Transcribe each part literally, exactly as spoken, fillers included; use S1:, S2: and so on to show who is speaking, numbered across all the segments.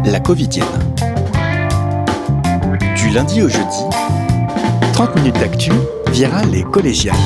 S1: La Covidienne. Du lundi au jeudi, trente minutes d'actu, virale et collégiale.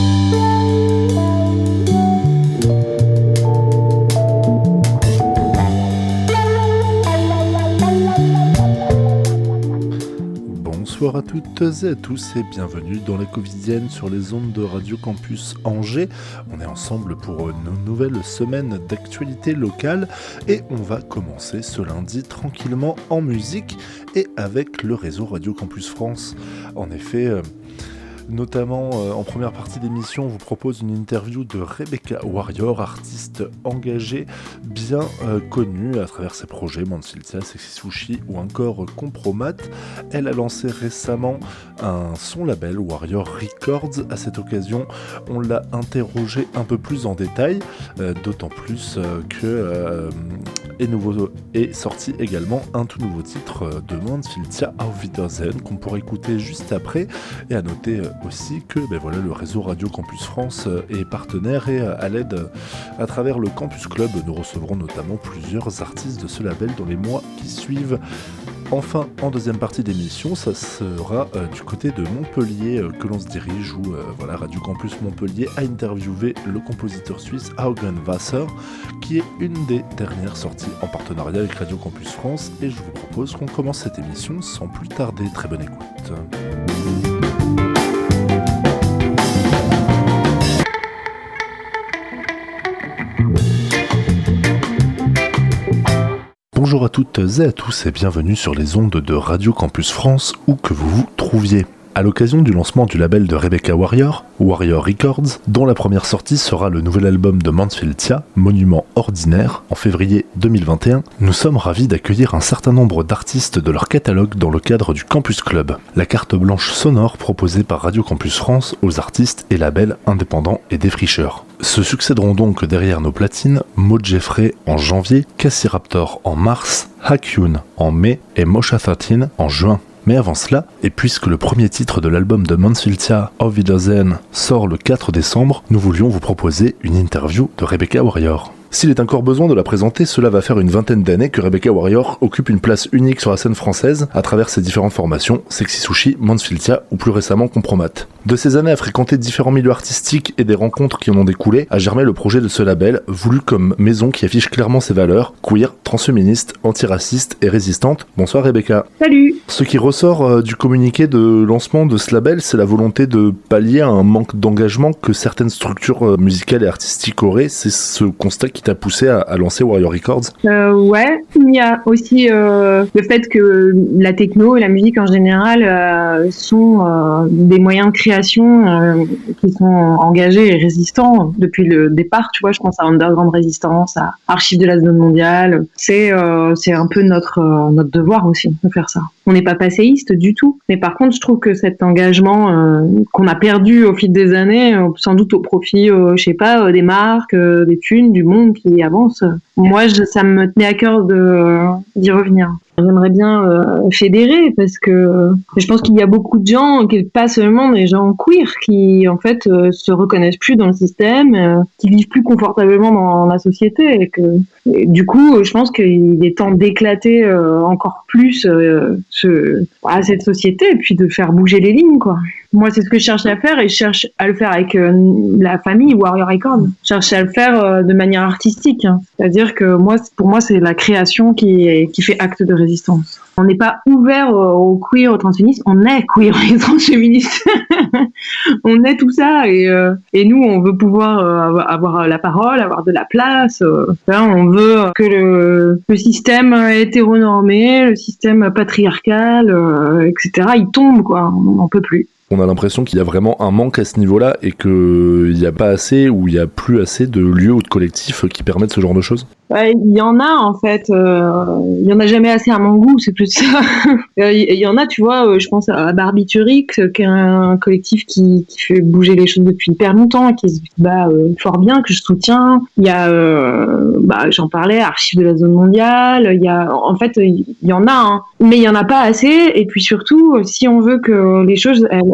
S2: Bonsoir à toutes et à tous et bienvenue dans la Covidienne sur les ondes de Radio Campus Angers. On est ensemble pour une nouvelle semaine d'actualité locale et on va commencer ce lundi tranquillement en musique et avec le réseau Radio Campus France. En effet, euh, notamment euh, en première partie d'émission, on vous propose une interview de Rebecca Warrior, artiste engagée, bien euh, connue à travers ses projets Mansfieldia, Sexy Sushi ou encore euh, Compromat. Elle a lancé récemment un son label, Warrior Records. À cette occasion, on l'a interrogée un peu plus en détail, euh, d'autant plus euh, que euh, est, nouveau, est sorti également un tout nouveau titre euh, de Mansfieldia, Auf Wiedersehen, qu'on pourra écouter juste après. Et à noter euh, aussi que ben voilà, le réseau Radio Campus France est partenaire et à l'aide à travers le Campus Club, nous recevrons notamment plusieurs artistes de ce label dans les mois qui suivent. Enfin, en deuxième partie d'émission, ça sera euh, du côté de Montpellier euh, que l'on se dirige, où euh, voilà, Radio Campus Montpellier a interviewé le compositeur suisse Haugen Wasser, qui est une des dernières sorties en partenariat avec Radio Campus France, et je vous propose qu'on commence cette émission sans plus tarder. Très bonne écoute. Bonjour à toutes et à tous et bienvenue sur les ondes de Radio Campus France, où que vous vous trouviez. À l'occasion du lancement du label de Rebecca Warrior, Warrior Records, dont la première sortie sera le nouvel album de Mansfieldia, Monument Ordinaire, en février deux mille vingt et un, nous sommes ravis d'accueillir un certain nombre d'artistes de leur catalogue dans le cadre du Campus Club, la carte blanche sonore proposée par Radio Campus France aux artistes et labels indépendants et défricheurs. Se succéderont donc derrière nos platines Maud Jeffrey en janvier, Cassie Raptor en mars, Hakyun en mai et Mosha treize en juin. Mais avant cela, et puisque le premier titre de l'album de Mansfieldia, Auf Wiedersehen, sort le quatre décembre, nous voulions vous proposer une interview de Rebecca Warrior. S'il est encore besoin de la présenter, cela va faire une vingtaine d'années que Rebecca Warrior occupe une place unique sur la scène française à travers ses différentes formations, Sexy Sushi, Mansfieldia ou plus récemment Compromat. De ces années à fréquenter différents milieux artistiques et des rencontres qui en ont découlé, a germé le projet de ce label, voulu comme maison qui affiche clairement ses valeurs, queer, transféministe, antiraciste et résistante. Bonsoir Rebecca.
S3: Salut.
S2: Ce qui ressort euh, du communiqué de lancement de ce label, c'est la volonté de pallier à un manque d'engagement que certaines structures euh, musicales et artistiques auraient. C'est ce constat qui t'a poussé à, à lancer Warrior Records?
S3: euh, Ouais, il y a aussi euh, le fait que la techno et la musique en général euh, sont euh, des moyens de création euh, qui sont engagés et résistants depuis le départ. Tu vois, je pense à Underground Résistance, à Archives de la Zone Mondiale. C'est euh, c'est un peu notre euh, notre devoir aussi de faire ça. On n'est pas passéiste du tout, mais par contre, je trouve que cet engagement euh, qu'on a perdu au fil des années, euh, sans doute au profit, euh, je sais pas, euh, des marques, euh, des thunes, du monde qui avance. Moi, je, ça me tenait à cœur de euh, d'y revenir. J'aimerais bien euh, fédérer parce que je pense qu'il y a beaucoup de gens, pas seulement des gens queer, qui en fait euh, se reconnaissent plus dans le système, euh, qui vivent plus confortablement dans la société et que et du coup, je pense qu'il est temps d'éclater euh, encore plus euh, ce, à cette société et puis de faire bouger les lignes, quoi. Moi, c'est ce que je cherche à faire et je cherche à le faire avec euh, la famille Warrior Records. Je cherche à le faire euh, de manière artistique. Hein. C'est-à-dire que moi, pour moi, c'est la création qui, est, qui fait acte de résistance. On n'est pas ouvert aux queer, aux transféministes. On est queer et transféministes. On est tout ça. Et, euh, et nous, on veut pouvoir euh, avoir la parole, avoir de la place. Euh, on veut que le, le système hétéronormé, le système patriarcal, euh, et cetera, il tombe, quoi. On n'en peut plus.
S2: On a l'impression qu'il y a vraiment un manque à ce niveau-là et qu'il n'y a pas assez ou il n'y a plus assez de lieux ou de collectifs qui permettent ce genre de choses.
S3: Ouais, il y en a en fait, euh, il y en a jamais assez à mon goût, c'est plus ça. Il y en a, tu vois, je pense à Barbiturix, qui est un collectif qui, qui fait bouger les choses depuis hyper longtemps, qui se bat euh, fort bien, que je soutiens. Il y a, euh, bah, j'en parlais, Archives de la Zone Mondiale. Il y a, en fait, il y en a, hein, mais il y en a pas assez. Et puis surtout, si on veut que les choses elles,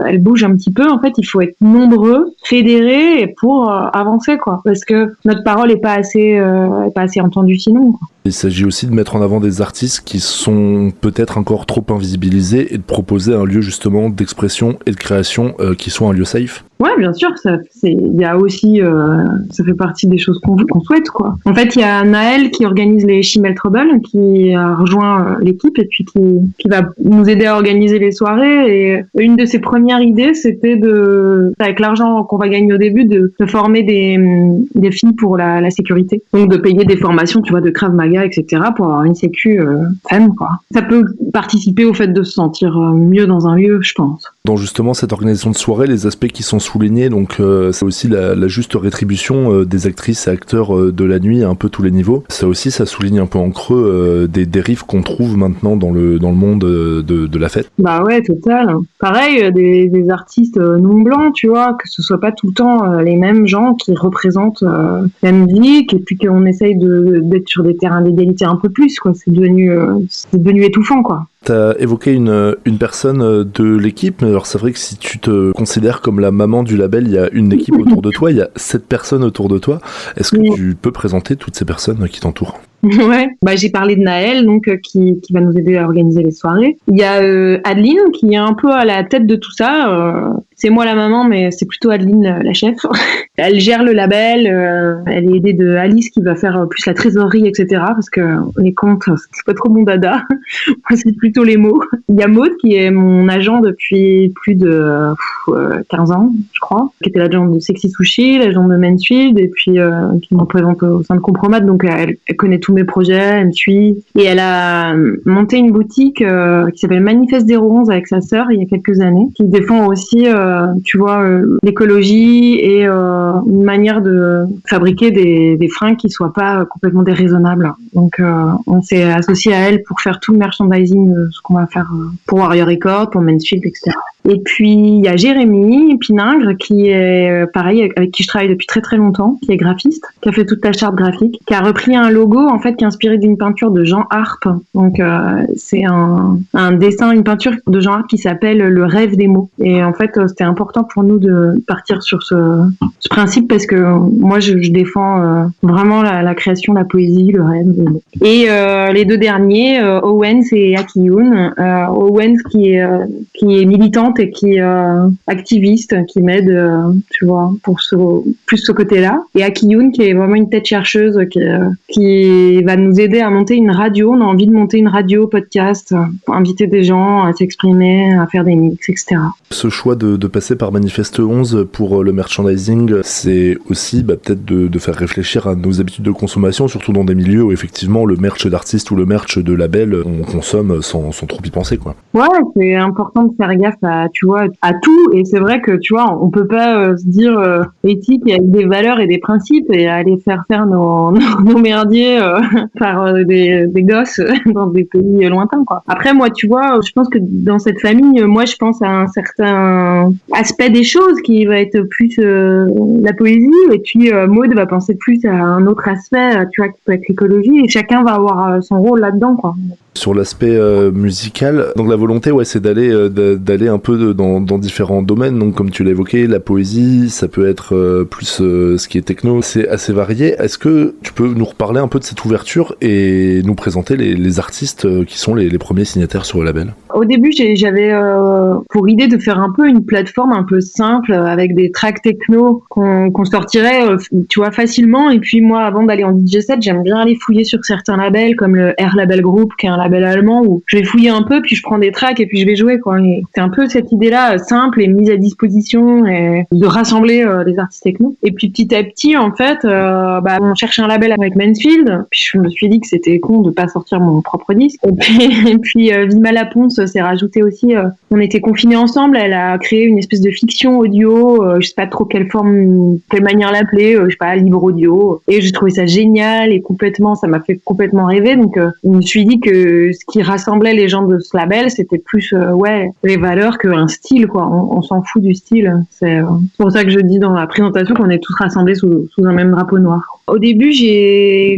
S3: elle bouge un petit peu. En fait, il faut être nombreux, fédérés pour euh, avancer, quoi. Parce que notre parole est pas assez, euh, est pas assez entendue sinon, quoi.
S2: Il s'agit aussi de mettre en avant des artistes qui sont peut-être encore trop invisibilisés et de proposer un lieu justement d'expression et de création euh, qui soit un lieu safe.
S3: Ouais, bien sûr, ça, c'est, il y a aussi, euh, ça fait partie des choses qu'on, qu'on souhaite, quoi. En fait, il y a Naël qui organise les Chimel Trouble, qui a rejoint l'équipe et puis qui, qui va nous aider à organiser les soirées. Et une de ses premières idées, c'était de, avec l'argent qu'on va gagner au début, de, de former des, des filles pour la, la sécurité. Donc, de payer des formations, tu vois, de Krav Maga, et cetera, pour avoir une sécu euh, femme, quoi. Ça peut participer au fait de se sentir mieux dans un lieu, je pense.
S2: Dans justement cette organisation de soirée, les aspects qui sont soulignés, donc euh, c'est aussi la, la juste rétribution euh, des actrices et acteurs euh, de la nuit à un peu tous les niveaux. Ça aussi, ça souligne un peu en creux euh, des dérives qu'on trouve maintenant dans le dans le monde euh, de, de la fête.
S3: Bah ouais, total. Pareil, des, des artistes non blancs, tu vois, que ce soit pas tout le temps euh, les mêmes gens qui représentent euh, la musique et puis qu'on essaye de d'être sur des terrains d'égalité un peu plus, quoi. C'est devenu euh, c'est devenu étouffant, quoi.
S2: T'as évoqué une, une personne de l'équipe, mais alors c'est vrai que si tu te considères comme la maman du label, il y a une équipe autour de toi, il y a sept personnes autour de toi. Est-ce que oui. tu peux présenter toutes ces personnes qui t'entourent ?
S3: Ouais, bah j'ai parlé de Naël, donc euh, qui qui va nous aider à organiser les soirées. Il y a euh, Adeline qui est un peu à la tête de tout ça. Euh, c'est moi la maman, mais c'est plutôt Adeline la, la chef. Elle gère le label. Euh, elle est aidée de Alice qui va faire plus la trésorerie, et cetera. Parce que les comptes, c'est pas trop mon dada. Moi, c'est plutôt les mots. Il y a Maud qui est mon agent depuis plus de euh, quinze ans, je crois, qui était l'agent de Sexy Sushi, l'agent de Mansfield, et puis euh, qui me représente au sein de Compromat. Donc elle, elle connaît tout mes projets, elle me suit. Et elle a monté une boutique euh, qui s'appelle Manifeste zéro onze avec sa sœur il y a quelques années, qui défend aussi, euh, tu vois, euh, l'écologie et euh, une manière de fabriquer des, des fringues qui soient pas complètement déraisonnables. Donc euh, on s'est associé à elle pour faire tout le merchandising de ce qu'on va faire euh, pour Warrior Records, pour Mansfield, et cetera. Et puis il y a Jérémy Piningre qui est euh, pareil, avec qui je travaille depuis très très longtemps, qui est graphiste, qui a fait toute la charte graphique, qui a repris un logo en fait qui est inspiré d'une peinture de Jean Arp. Donc euh, c'est un, un dessin, une peinture de Jean Arp qui s'appelle Le rêve des mots. Et en fait euh, c'était important pour nous de partir sur ce, ce principe parce que euh, moi je, je défends euh, vraiment la, la création, la poésie, le rêve des mots. Et euh, les deux derniers, euh, Owens et Aki Yoon. Euh, Owens qui est euh, qui est militante et qui est euh, activiste, qui m'aide, euh, tu vois, pour ce, plus ce côté-là. Et Aki Yoon qui est vraiment une tête chercheuse, qui, euh, qui va nous aider à monter une radio. On a envie de monter une radio, podcast, pour inviter des gens à s'exprimer, à faire des mix, et cetera.
S2: Ce choix de, de passer par Manifeste onze pour le merchandising, c'est aussi bah, peut-être de, de faire réfléchir à nos habitudes de consommation, surtout dans des milieux où effectivement le merch d'artiste ou le merch de label, on consomme sans, sans trop y penser, quoi.
S3: Ouais, c'est important de faire gaffe à, tu vois, à tout. Et c'est vrai que, tu vois, on peut pas euh, se dire euh, éthique avec des valeurs et des principes et aller faire faire nos, nos, nos merdiers euh, par euh, des, des gosses dans des pays lointains, quoi. Après, moi, tu vois, je pense que dans cette famille, moi, je pense à un certain aspect des choses qui va être plus euh, la poésie, et puis euh, Maud va penser plus à un autre aspect, tu vois, qui peut être l'écologie, et chacun va avoir euh, son rôle là-dedans, quoi.
S2: Sur l'aspect euh, musical, donc la volonté, ouais, c'est d'aller euh, d'aller un peu de, dans, dans différents domaines. Donc comme tu l'as évoqué, la poésie, ça peut être euh, plus euh, ce qui est techno, c'est assez varié. Est-ce que tu peux nous reparler un peu de cette ouverture et nous présenter les, les artistes euh, qui sont les, les premiers signataires sur le label?
S3: Au début, j'ai, j'avais euh, pour idée de faire un peu une plateforme un peu simple avec des tracks techno qu'on, qu'on sortirait, euh, tu vois, facilement. Et puis moi, avant d'aller en D J set, j'aime bien aller fouiller sur certains labels comme le R Label Group, qui est un label allemand, où je vais fouiller un peu, puis je prends des tracks et puis je vais jouer, quoi. Et c'est un peu cette idée-là, simple et mise à disposition, et de rassembler euh, les artistes techno. Et puis petit à petit, en fait, euh, bah, on cherchait un label avec Mansfield, puis je me suis dit que c'était con de pas sortir mon propre disque. Et puis, et puis euh, Vima Laponce s'est rajouté aussi. Euh, on était confinés ensemble, elle a créé une espèce de fiction audio, euh, je sais pas trop quelle forme, quelle manière l'appeler, euh, je sais pas, libre audio. Et j'ai trouvé ça génial et complètement, ça m'a fait complètement rêver. Donc, euh, je me suis dit que ce qui rassemblait les gens de ce label, c'était plus, euh, ouais, les valeurs qu'un style, quoi. On, on s'en fout du style. C'est, euh, c'est pour ça que je dis dans la présentation qu'on est tous rassemblés sous, sous un même drapeau noir. Au début, j'ai contacté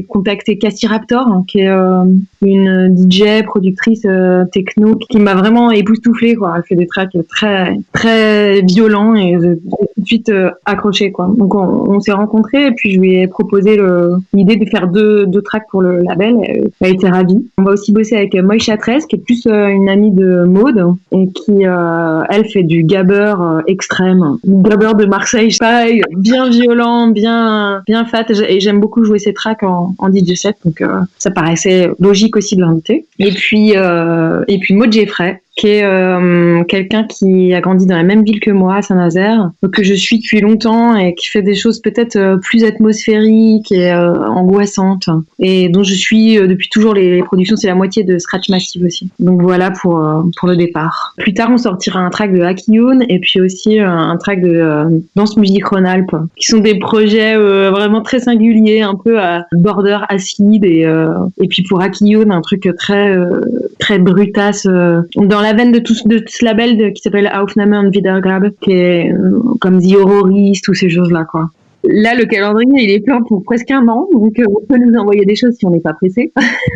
S3: contacté Cassie Raptor, hein, qui est euh, une D J, productrice euh, techno, qui m'a vraiment époustouflée, quoi. Elle fait des tracks très, très violents et j'ai tout de suite euh, accroché, quoi. Donc, on, on s'est rencontrés et puis je lui ai proposé le, l'idée de faire deux, deux tracks pour le label. Elle, elle a été ravie. On va aussi bosser avec Moïcha treize, qui est plus euh, une amie de Maude et qui, euh, elle, fait du gabber euh, extrême. Du gabber de Marseille, pareil, bien violent, bien, bien fat. Et j'aime beaucoup jouer ces tracks en, en D J set, donc euh, ça paraissait logique aussi de l'inviter. Et puis, euh, et puis Maud Jeffrey, qui est euh, quelqu'un qui a grandi dans la même ville que moi, à Saint-Nazaire, que je suis depuis longtemps et qui fait des choses peut-être euh, plus atmosphériques et euh, angoissantes, et dont je suis euh, depuis toujours les, les productions, c'est la moitié de Scratch Massive aussi. Donc voilà pour euh, pour le départ. Plus tard, on sortira un track de Akiyun et puis aussi euh, un track de euh, Danse Musique Rhône-Alpes, qui sont des projets euh, vraiment très singuliers, un peu à border acide, et euh, et puis pour Akiyun, un truc très euh, très brutasse euh, dans la veine de tout, de tout ce label de, qui s'appelle Aufnahme und Wiedergabe, qui est euh, comme The Horrorist, toutes ces choses-là, quoi. Là, le calendrier, il est plein pour presque un an, donc euh, on peut nous envoyer des choses si on n'est pas pressé.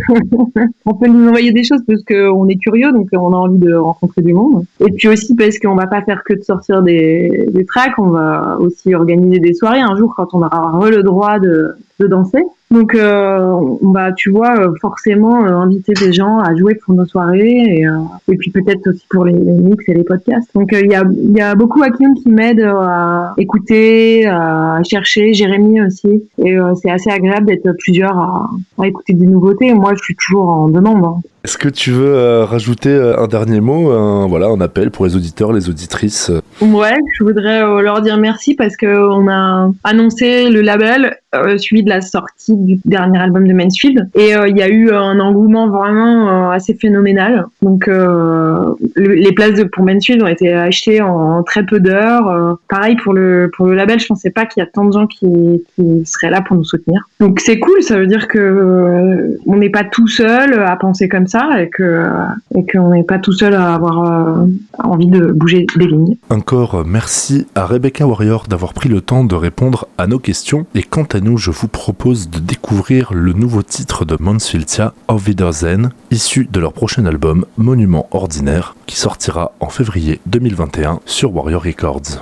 S3: On peut nous envoyer des choses parce qu'on est curieux, donc on a envie de rencontrer du monde. Et puis aussi parce qu'on va pas faire que de sortir des, des tracks, on va aussi organiser des soirées un jour quand on aura le droit de, de danser. Donc, euh, on va, tu vois, forcément euh, inviter des gens à jouer pour nos soirées, et, euh, et puis peut-être aussi pour les, les mix et les podcasts. Donc, il euh, y a, il y a beaucoup Akiyun qui m'aident à écouter, à chercher, Jérémy aussi. Et euh, c'est assez agréable d'être plusieurs à, à écouter des nouveautés. Moi, je suis toujours en demande, hein.
S2: Est-ce que tu veux euh, rajouter euh, un dernier mot, un, voilà, un appel pour les auditeurs, les auditrices?
S3: Ouais, je voudrais euh, leur dire merci parce que on a annoncé le label euh, suivi de la sortie du dernier album de Mansfield, et il euh, y a eu un engouement vraiment euh, assez phénoménal. Donc euh, le, les places de, pour Mansfield ont été achetées en, en très peu d'heures. Euh, pareil pour le pour le label, je pensais pas qu'il y a tant de gens qui, qui seraient là pour nous soutenir. Donc c'est cool, ça veut dire que euh, on n'est pas tout seul à penser comme ça, et que et qu'on n'est pas tout seul à avoir euh, envie de bouger des lignes.
S2: Encore merci à Rebecca Warrior d'avoir pris le temps de répondre à nos questions, et quant à nous, je vous propose de découvrir le nouveau titre de Mansfieldia, Auf Wiedersehen, issu de leur prochain album Monument Ordinaire, qui sortira en février deux mille vingt et un sur Warrior Records.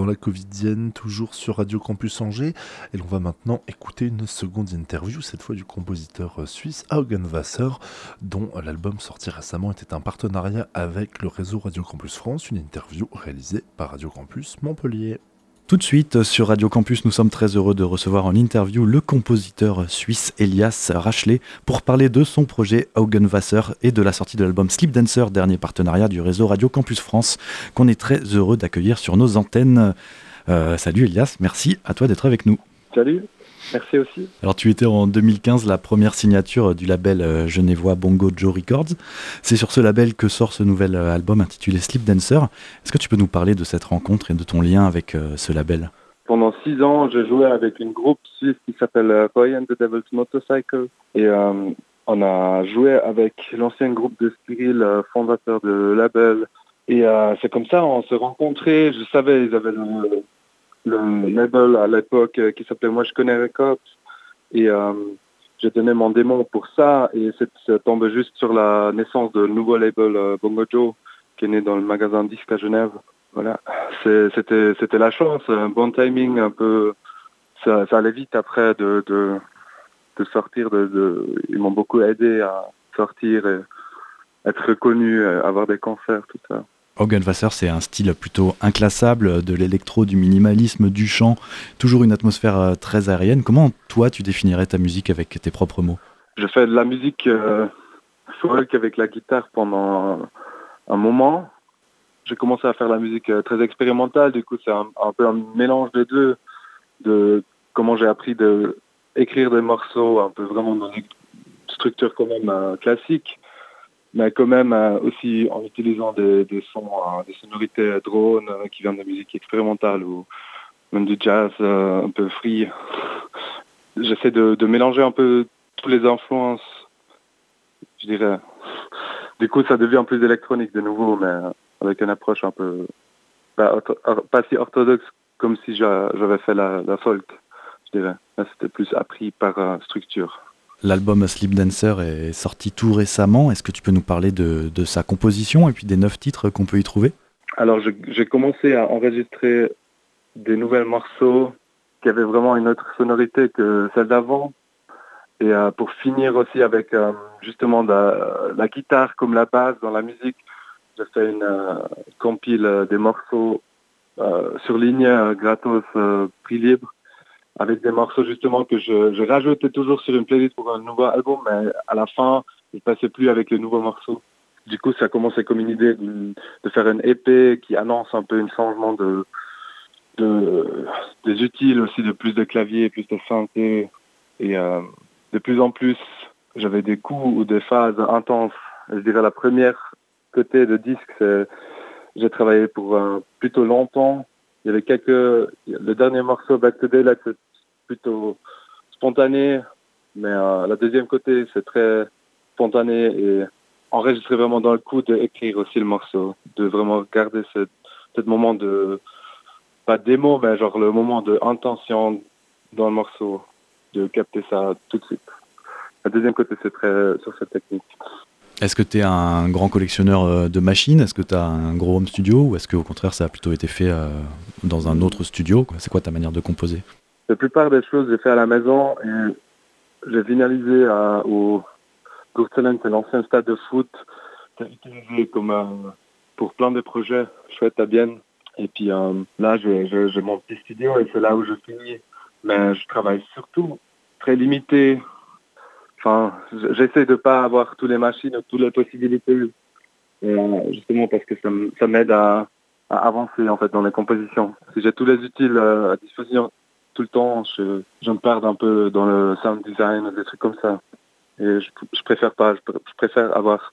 S2: la Covidienne, toujours sur Radio Campus Angers. Et l'on va maintenant écouter une seconde interview, cette fois du compositeur suisse Haugen Wasser, dont l'album sorti récemment était un partenariat avec le réseau Radio Campus France, une interview réalisée par Radio Campus Montpellier.
S4: Tout de suite, sur Radio Campus, nous sommes très heureux de recevoir en interview le compositeur suisse Elias Rachlet pour parler de son projet Haugen Wasser et de la sortie de l'album Sleep Dancer, dernier partenariat du réseau Radio Campus France, qu'on est très heureux d'accueillir sur nos antennes. Euh, salut Elias, merci à toi d'être avec nous.
S5: Salut, merci aussi.
S4: Alors tu étais en deux mille quinze la première signature du label euh, genevois Bongo Joe Records. C'est sur ce label que sort ce nouvel euh, album intitulé Sleep Dancer. Est-ce que tu peux nous parler de cette rencontre et de ton lien avec euh, ce label ?
S5: Pendant six ans, j'ai joué avec une groupe suisse qui s'appelle euh, Roy and the Devil's Motorcycle. Et euh, on a joué avec l'ancien groupe de Cyril, euh, fondateur de label. Et euh, c'est comme ça, on s'est rencontrés. Je savais, ils avaient le... le label à l'époque euh, qui s'appelait Moi Je Connais Records et euh, j'ai donné mon démon pour ça et c'est, c'est tombé juste sur la naissance de nouveau label euh, Bongo Joe qui est né dans le magasin Disque à Genève. Voilà, c'est, c'était, c'était la chance, un bon timing, un peu, ça, ça allait vite après de, de, de sortir, de, de, ils m'ont beaucoup aidé à sortir et être reconnu, avoir des concerts, tout ça.
S4: Haugen Wasser, c'est un style plutôt inclassable, de l'électro, du minimalisme, du chant, toujours une atmosphère très aérienne. Comment toi tu définirais ta musique avec tes propres mots ?
S5: Je fais de la musique euh, folk avec la guitare pendant un, un moment. J'ai commencé à faire la musique euh, très expérimentale, du coup c'est un, un peu un mélange des deux, de comment j'ai appris de écrire des morceaux un peu vraiment dans une structure quand même euh, classique, mais quand même euh, aussi en utilisant des, des sons, euh, des sonorités euh, drones euh, qui viennent de musique expérimentale ou même du jazz euh, un peu free. J'essaie de, de mélanger un peu toutes les influences, je dirais. Du coup, ça devient plus électronique de nouveau, mais avec une approche un peu pas, pas si orthodoxe comme si j'avais fait la, la folk, je dirais. Là, c'était plus appris par euh, structure.
S4: L'album Sleep Dancer est sorti tout récemment. Est-ce que tu peux nous parler de, de sa composition et puis des neuf titres qu'on peut y trouver ?
S5: Alors, je, j'ai commencé à enregistrer des nouveaux morceaux qui avaient vraiment une autre sonorité que celle d'avant. Et euh, pour finir aussi avec euh, justement la, la guitare comme la base dans la musique, j'ai fait une euh, compile euh, des morceaux euh, sur ligne, euh, gratos, euh, prix libre, avec des morceaux justement que je, je rajoutais toujours sur une playlist pour un nouveau album, mais à la fin, je ne passais plus avec les nouveaux morceaux. Du coup, ça a commencé comme une idée de, de faire une E P qui annonce un peu un changement de, de, des utiles aussi, de plus de clavier, plus de synthé. Et euh, de plus en plus, j'avais des coups ou des phases intenses. Je dirais la première côté de disque, c'est j'ai travaillé pour euh, plutôt longtemps. Il y avait quelques... Le dernier morceau, Back to Daylight, c'est plutôt spontané, mais euh, la deuxième côté, c'est très spontané et enregistrer vraiment dans le coup d'écrire aussi le morceau, de vraiment garder ce, ce moment de... pas démo, mais genre le moment d'intention dans le morceau, de capter ça tout de suite. La deuxième côté, c'est très sur cette technique.
S4: Est-ce que tu es un grand collectionneur de machines ? Est-ce que tu as un gros home studio ? Ou est-ce qu'au contraire, ça a plutôt été fait euh, dans un autre studio ? C'est quoi ta manière de composer ?
S5: La plupart des choses, j'ai fait à la maison et j'ai finalisé à, au Gurtelen, c'est l'ancien stade de foot. C'est utilisé comme euh, pour plein de projets chouettes à Bienne. Et puis euh, là, j'ai, j'ai, j'ai mon petit studio et c'est là où je finis. Mais je travaille surtout très limité. Enfin, j'essaie de pas avoir toutes les machines, toutes les possibilités, euh, justement parce que ça, ça m'aide à, à avancer en fait dans les compositions. Si j'ai tous les utiles euh, à disposition tout le temps, je, je me perds un peu dans le sound design, des trucs comme ça. Et je, je préfère pas, je, je préfère avoir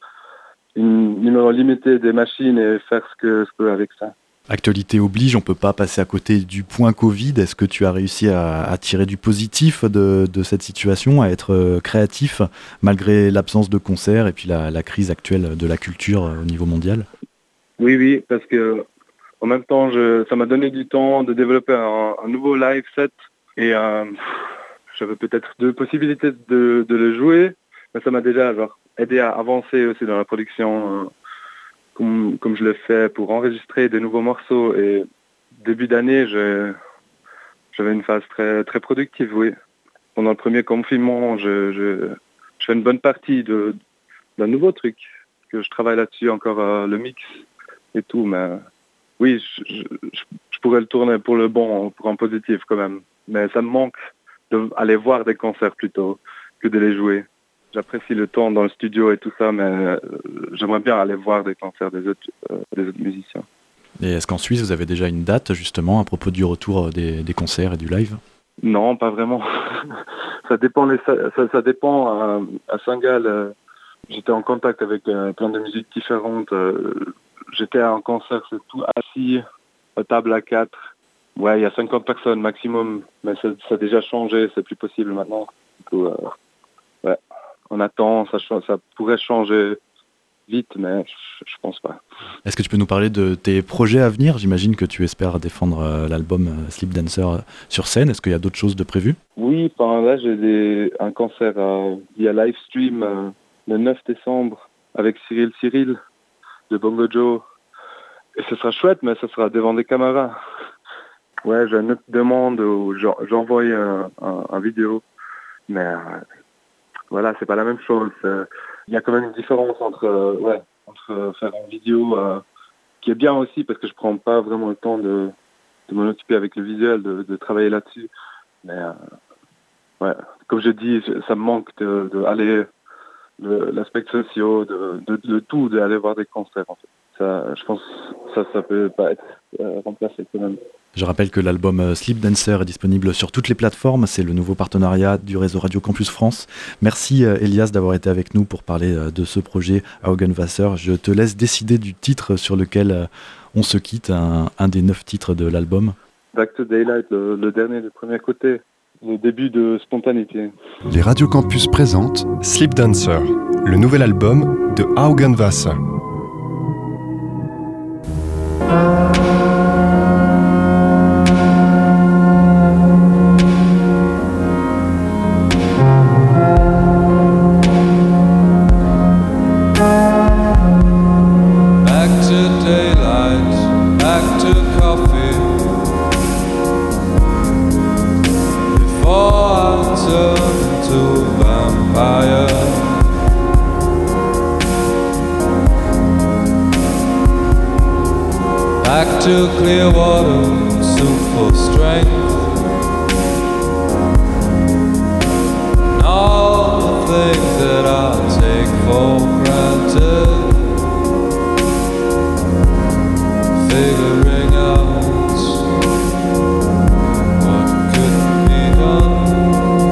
S5: une numéro limité des machines et faire ce que je peux avec ça.
S4: Actualité oblige, on ne peut pas passer à côté du point Covid. Est-ce que tu as réussi à, à tirer du positif de, de cette situation, à être créatif malgré l'absence de concerts et puis la, la crise actuelle de la culture au niveau mondial ?
S5: Oui, oui, parce que en même temps, je, ça m'a donné du temps de développer un, un nouveau live set et euh, j'avais peut-être deux possibilités de, de le jouer, mais ça m'a déjà genre, aidé à avancer aussi dans la production. Euh, Comme, comme je le fais pour enregistrer des nouveaux morceaux et début d'année, j'ai, j'avais une phase très, très productive, oui. Pendant le premier confinement, je, je, je fais une bonne partie de, d'un nouveau truc, que je travaille là-dessus encore, euh, le mix et tout, mais oui, je, je, je pourrais le tourner pour le bon, pour un positif quand même. Mais ça me manque d'aller voir des concerts plutôt que de les jouer. J'apprécie le temps dans le studio et tout ça, mais euh, j'aimerais bien aller voir des concerts des autres, euh, des autres musiciens.
S4: Et est-ce qu'en Suisse, vous avez déjà une date, justement, à propos du retour des, des concerts et du live ?
S5: Non, pas vraiment. ça dépend, les, ça, ça dépend à, à Saint-Gall. Euh, j'étais en contact avec euh, plein de musiques différentes. Euh, j'étais à un concert, c'est tout assis, à table à quatre. Ouais, il y a cinquante personnes maximum, mais ça, ça a déjà changé, c'est plus possible maintenant. Du coup, euh, ouais. On attend, ça, ça pourrait changer vite, mais je, je pense pas.
S4: Est-ce que tu peux nous parler de tes projets à venir ? J'imagine que tu espères défendre euh, l'album euh, Sleep Dancer euh, sur scène. Est-ce qu'il y a d'autres choses de prévues ?
S5: Oui, ben là j'ai des, un concert euh, via live stream euh, le neuf décembre avec Cyril Cyril de Bongo Joe. Et ce sera chouette, mais ce sera devant des caméras. Ouais, j'ai une autre demande où j'envoie un, un, un vidéo, mais... Euh, Voilà, c'est pas la même chose. Il y a quand même une différence entre, euh, ouais, entre faire une vidéo euh, qui est bien aussi parce que je prends pas vraiment le temps de, de m'en occuper avec le visuel, de, de travailler là-dessus. Mais euh, ouais, comme je dis, ça me manque de, de aller le, l'aspect social, de, de, de tout, d'aller voir des concerts. En fait. Ça, je pense que ça, ça peut pas être euh, remplacé quand même.
S4: Je rappelle que l'album Sleep Dancer est disponible sur toutes les plateformes. C'est le nouveau partenariat du réseau Radio Campus France. Merci Elias d'avoir été avec nous pour parler de ce projet Augenwasser. Je te laisse décider du titre sur lequel on se quitte, un, un des neuf titres de l'album.
S5: Back to Daylight, le, le dernier du premier côté, le début de Spontanéité.
S1: Les Radio Campus présentent
S6: Sleep Dancer, le nouvel album de Augenwasser.
S7: Back to clear water, soup for strength. And all the things that I take for granted, figuring out what could be done.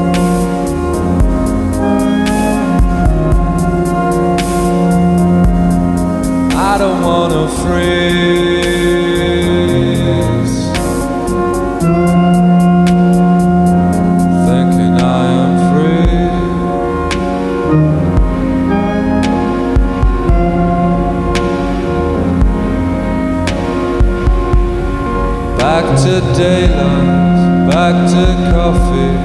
S7: I don't wanna freeze. Back to daylight, back to coffee.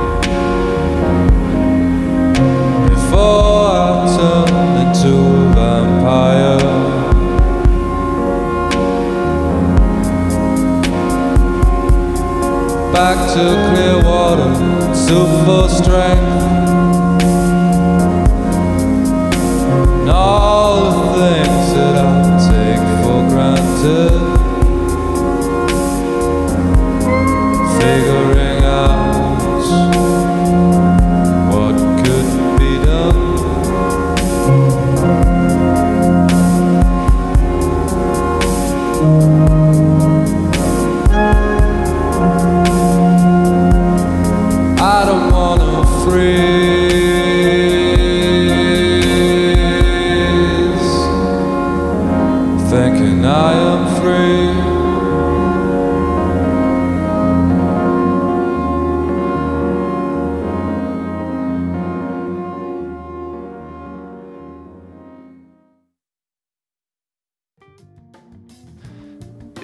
S7: Before I turn into a vampire. Back to clear water, soup for strength. And all the things that I take for granted, figuring out what could be done. I don't wanna freeze, thinking I am free.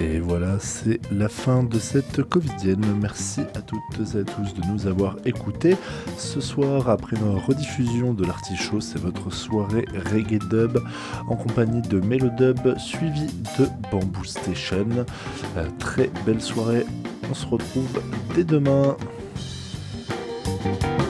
S2: Et voilà, c'est la fin de cette covidienne. Merci à toutes et à tous de nous avoir écoutés. Ce soir, après une rediffusion de l'Artichaut, c'est votre soirée reggae dub en compagnie de Melodub, suivi de Bamboo Station. Euh, très belle soirée. On se retrouve dès demain.